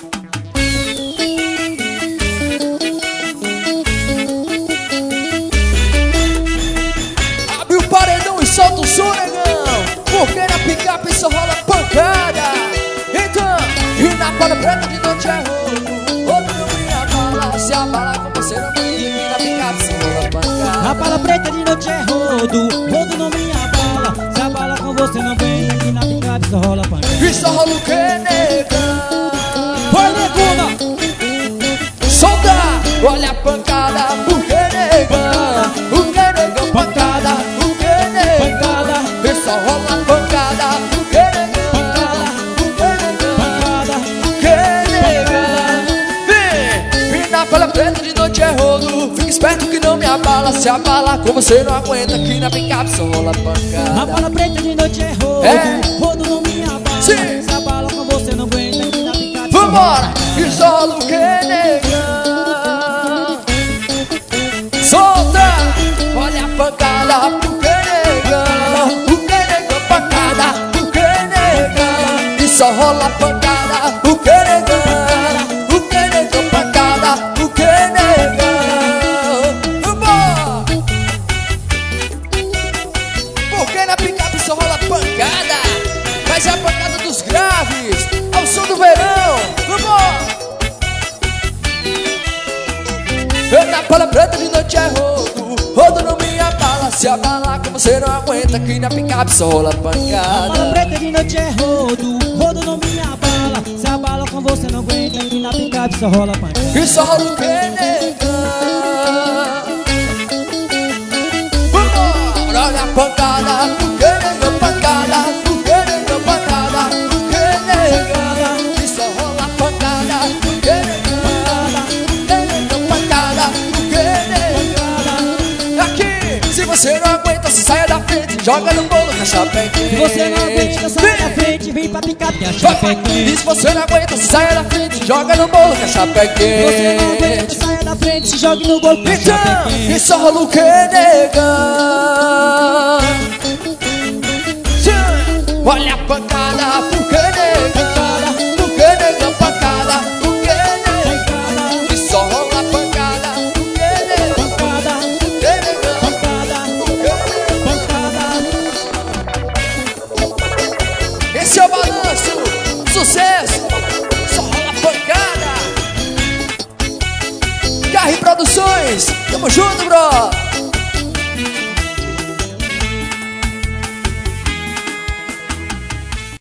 Abre o paredão e solta o som, negão, porque na picape só rola pancada. Então, e na Pala Preta de noite é roubo, outro não me abala. Se abala com você não vem, e na picape só rola pancada. Na Pala Preta de noite é rodo, rodo não me abala. Se abala com você não vem, aqui na picape só rola pancada. E só rola o que, negão? Vai, negona! Solta! Olha a pancada, o que, negão? O que, negão? Pancada, o que, negão? Pancada, E só rola pancada, o que, negão? pancada, O que, negão? pancada. O que, negão? Vem na Pala Preta de noite é rodo. Fica esperto que não me abala. Se abala com você não aguenta, aqui na picape só rola pancada. Na Pala Preta de noite é rodo, É. rodo não me abala. Sim. Se abala com você não aguenta, aqui na picape. Vambora! E só rola o que, negão? Solta! Olha a pancada, o que, negão? O que, negão? Pancada, o que, negão? E só rola pancada, o que, negão? O que, negão? Pancada, o que, negão? Vambora! Porque na picape só rola pancada, mas é a pancada dos graves, ao som do verão. Vambora! Na Pala Preta de noite é rodo, rodo não me abala. Se abala com você não aguenta, aqui na picape só rola Na Pala pancada. Preta de noite é rodo, rodo não me abala. Se abala com você não aguenta, aqui na picape só rola pancada. E só rola o que, negão? Vambora! Olha a pancada, o que, negão? Pancada, o que, negão? Pancada, o que, negão? E só rola pancada, o que, negão? Pancada, o que, negão? Aqui, se você não aguenta, se saia da frente, joga no bolo que a chapa é quente. Se você não aguenta, sai da frente, vem pra picape que a chapa é E quente. se você não aguenta, se saia da frente, joga no bolo que a chapa é Se você não aguenta, quente. saia da frente, se jogue no gol que a chapa é Então, quente. e só rola o que, negão? Olha a pancada, o que, negão? O que, negão? Pancada, o que, negão? E só rola pancada, o que, negão? Pancada, O que, negão? pancada, O que, negão? pancada. Esse é o balanço, sucesso, só rola pancada. Carre Produções, tamo junto, bro.